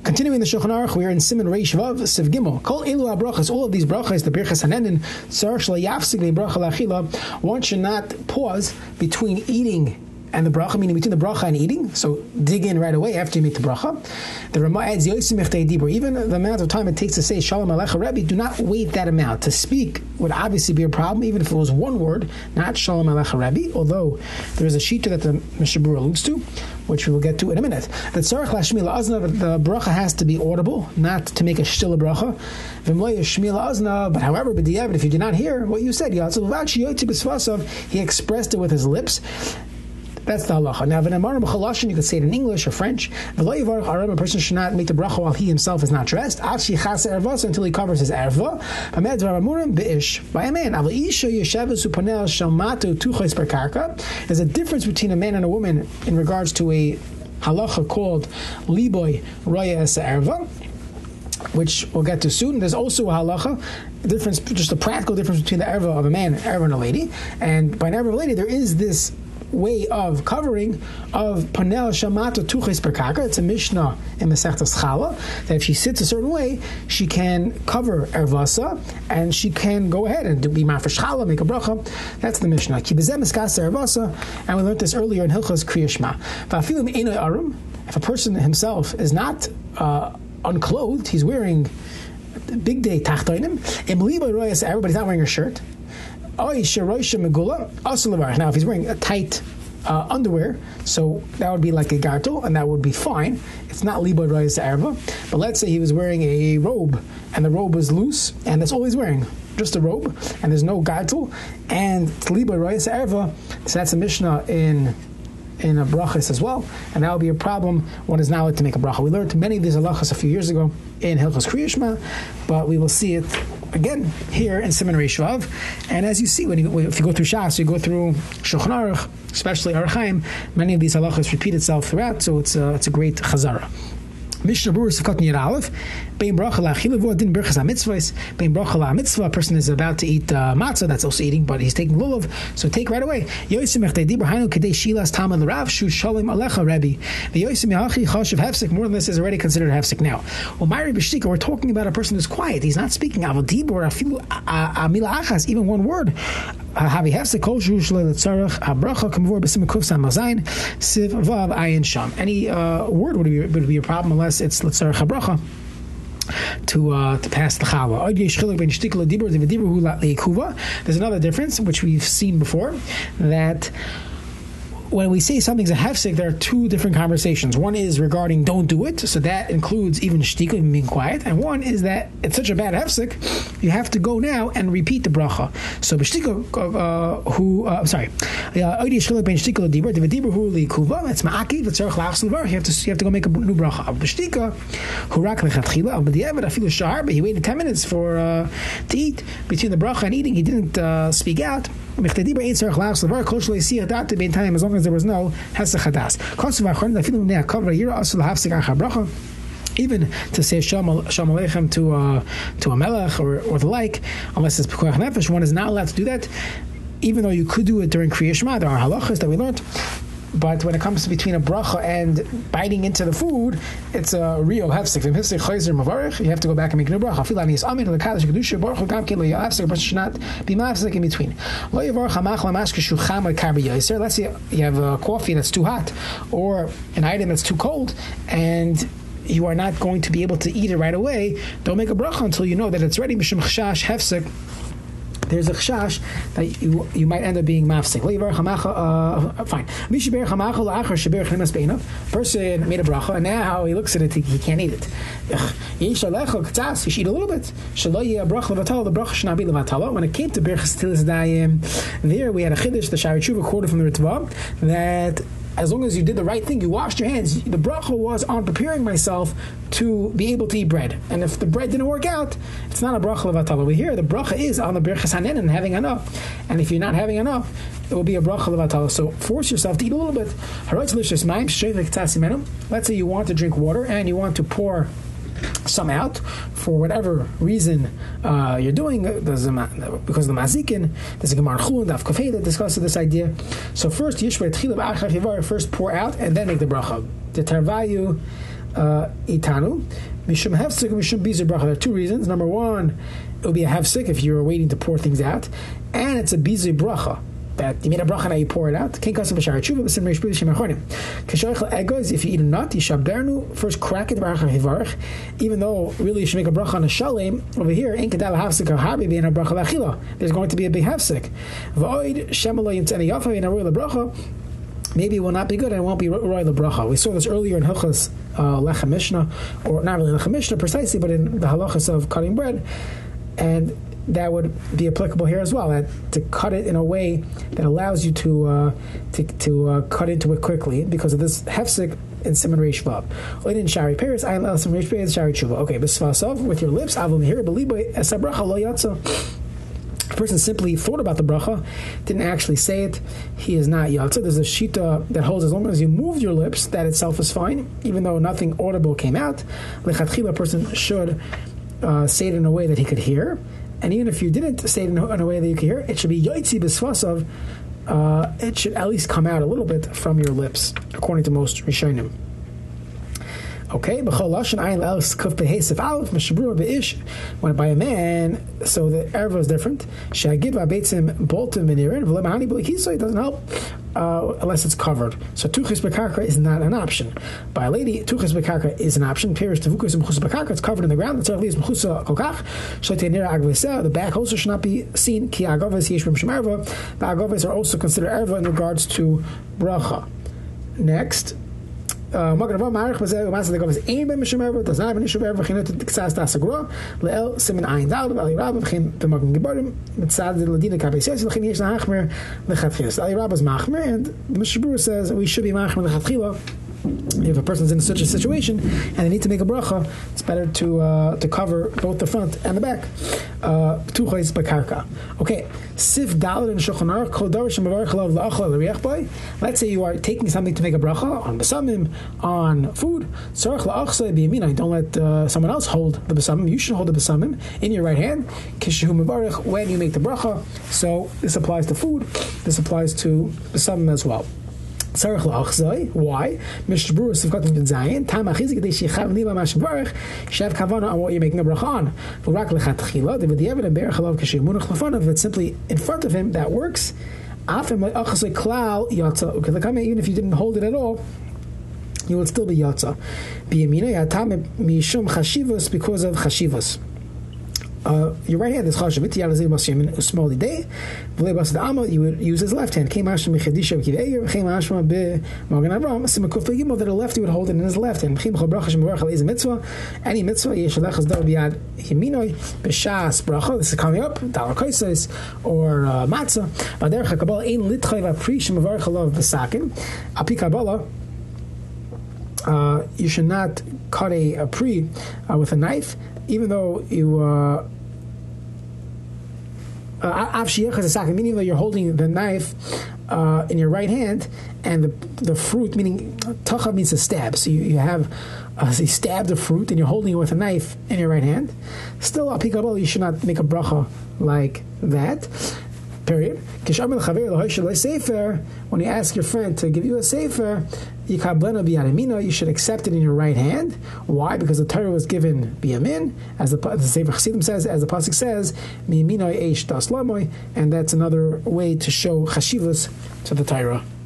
Continuing the Shulchan Aruch, we are in Siman Reish Vav Siv Gimel. Kol elu habrachas, all of these brachas, the Birchas Hanenin, tzarich shelo yafsik bracha la'achila. One should not pause between eating and the bracha, meaning between the bracha and eating. So dig in right away after you make the bracha. The Rama adds yosim echdei dibur. Even the amount of time it takes to say Shalom Alecha Rebbe, do not wait that amount. To speak would obviously be a problem, even if it was one word, not Shalom Alecha Rebbe. Although there is a shita that the Mishnah Berurah alludes to, which we will get to in a minute. The tzarich lashmi la'azna, the bracha has to be audible, not to make a stilla bracha. V'mlo yashmi la'azna, but however, b'diavad, if you did not hear what you said, he expressed it with his lips. That's the halacha. Now, you could say it in English or French. A person should not make the bracha while he himself is not dressed until he covers his erva. By a man. There's a difference between a man and a woman in regards to a halacha called liboy roya es erva, which we'll get to soon. There's also a halacha difference, just a practical difference between the erva of a man and erva and a lady. And by an erva of a lady, there is this way of covering of panel shamato tuches perkaka. It's a mishnah in Masechtas Chala that if she sits a certain way, she can cover ervasa and she can go ahead and be mafresh chala, make a bracha. That's the mishnah. Ki bezem eskas ervasa, and we learned this earlier in Hilchos Kriya Shema. Va'afilu me'enoi arum. If a person himself is not unclothed, he's wearing big day tachtoinim. Everybody's not wearing a shirt. Now, if he's wearing a tight underwear, so that would be like a gartel, and that would be fine. It's not liboy royas erva. But let's say he was wearing a robe, and the robe was loose, and that's all he's wearing, just a robe, and there's no gartel, and it's liboy royas erva. So that's a mishnah in a brachas as well, and that would be a problem. One is not allowed to make a bracha. We learned many of these halachas a few years ago in Hilchos Kriya Shema, but we will see it again here in Siman Reish Vav. And as you see, if you go through Shas, you go through Shulchan Aruch, especially Orach Chaim, many of these halachas repeat itself throughout, so it's a great chazara. Mishnah Berurah Sivkot Niyad Aleph, Bein Bracha La'Achila Din Berchas HaMitzvahs, Bein Bracha LaMitzvah, a person is about to eat matzah, that's also eating, but he's taking lulav, so take right away. Yosim Echdei Dibur Hainu Kedei Shilas Tamad L'Rav Shu Shalom Alecha Rebbe. The Yosim Yahachi Chashav Hefsek, more than this is already considered Hefsek now. Umayri B'Shtika, we're talking about a person who's quiet, he's not speaking. Aval Dibur Afilu Amila Achas, even one word. Havi Hefsek Kol Shu Shalom L'Tzarech Habracha Kamvor B'Sim Kuf Sam Mazayin Siv Vav Ayin Sham. Any word would be a problem unless it's L'Tzarech Habracha to pass the challah. There's another difference, which we've seen before, that when we say something's a hefsek, there are two different conversations. One is regarding don't do it, so that includes even shtika, even being quiet, and one is that it's such a bad hefsek, you have to go now and repeat the bracha. So b'shtika, it's ma'aki, you have to go make a new bracha. B'shtika, but he waited 10 minutes to eat. Between the bracha and eating, he didn't speak out. As long as there was no hesach hadas. Even to say Shalom Aleichem to a melech or the like, unless it's Pekuach Nefesh, one is not allowed to do that, even though you could do it during Kriya Shema. There are halachas that we learned. But when it comes to between a bracha and biting into the food, it's a real hefsek. You have to go back and make a new bracha. A person should not be mafsek in between. Let's say you have a coffee that's too hot, or an item that's too cold, and you are not going to be able to eat it right away. Don't make a bracha until you know that it's ready. Mishum chashash hefsek. There's a chashash that you might end up being mafsek. Fine. Person made a bracha, and now he looks at it, he can't eat it. You should eat a little bit. The bracha should not be levatala. When it came to Birchas Tilas Dayim, there we had a chiddush, the Shari Tshuva quoted from the Ritva, that as long as you did the right thing, you washed your hands, the bracha was on preparing myself to be able to eat bread. And if the bread didn't work out, it's not a bracha levatala. We hear the bracha is on the Birchas Hanenin, having enough. And if you're not having enough, it will be a bracha levatala. So force yourself to eat a little bit. Let's say you want to drink water and you want to pour some out for whatever reason you're doing. Because of the mazikin, there's a Gemara Chulin, Daf Kafei that discusses this idea. So first, first pour out and then make the bracha. The tarvayu itanu. Mishum hefsek, mishum bizer bracha. There are two reasons. Number one, it would be a hefsek if you were waiting to pour things out, and it's a bizer bracha. That you made a bracha, now you pour it out. If you eat a nut, you shabdernu, first crack it, even though really you should make a bracha on a shalem. Over here, there's going to be a big hefsek. Maybe it will not be good and it won't be roy the bracha. We saw this earlier in Hilchas Lechem Mishnah, or not really Lechem Mishnah precisely, but in the halachas of cutting bread, and that would be applicable here as well. That to cut it in a way that allows you to cut into it quickly because of this hefsek in Siman Reish Vav. Oidin Shari Paris, I allow some Reish Paris Shari Tshuva. Okay, B'svasov with your lips. Avum here, believe as a bracha lo yatsa. A person simply thought about the bracha, didn't actually say it. He is not yatsa. There's a shita that holds as long as you move your lips, that itself is fine, even though nothing audible came out. Lechatchila, a person should say it in a way that he could hear. And even if you didn't say it in a way that you could hear, it should be yoitzi b'svasav. It should at least come out a little bit from your lips, according to most Rishonim. Okay, when by a man, so the erva is different. It doesn't help unless it's covered. So tuchis b'karka is not an option. By a lady, tuchis b'karka is an option. It's covered in the ground. The back also should not be seen. The agavas are also considered erva in regards to bracha. Next. Does not have an issue ever. Leel simin ayin dal Ali Rabba v'chein b'magen gebarim mitzad ladina kabei says l'chein yesh nahachmer lechatchilas. Ali Rabba is machmer, and the Mishnah Berurah says we should be machmer lechatchila. If a person's in such a situation and they need to make a bracha, it's better to cover both the front and the back. Tuchos b'karka. Okay, sif daled in Shulchan Aruch kol davar shemavarich alav la'achla l'riach bay. Let's say you are taking something to make a bracha on besamim, on food. Tzarich la'achsa b'yaminai. Don't let someone else hold the besamim. You should hold the besamim in your right hand. Kishehu mevarich, when you make the bracha. So this applies to food. This applies to besamim as well. Why? Mishnah Berurah Sivkot Mid Zayin Tam Achizik Dei Shechav Nila Mashvarich Shev Kavana on what you're making a bracha on. V'rak lechatchila David Yevid and Be'er Chalav Kashem Munach Lefanav. If it's simply in front of him, that works. Afim like Achasei Klal Yatza. Okay, even if you didn't hold it at all, you would still be Yatza. B'yamina Yatam Mishum Chashivas because of Chashivas. Your right hand is chashav. You would use his left hand. That the left you would hold it in his left hand. Any mitzvah, this is coming up, dalar kaisos or matzah. You should not cut a pri with a knife, even though you meaning that you're holding the knife in your right hand, and the fruit, meaning tachav means to stab. So you have you stab the fruit and you're holding it with a knife in your right hand. Still, you should not make a bracha like that. Period. When you ask your friend to give you a sefer, you should accept it in your right hand. Why? Because the Torah was given biyamin, as the Sefer Chassidim says, as the pasuk says, and that's another way to show chashivas to the Torah.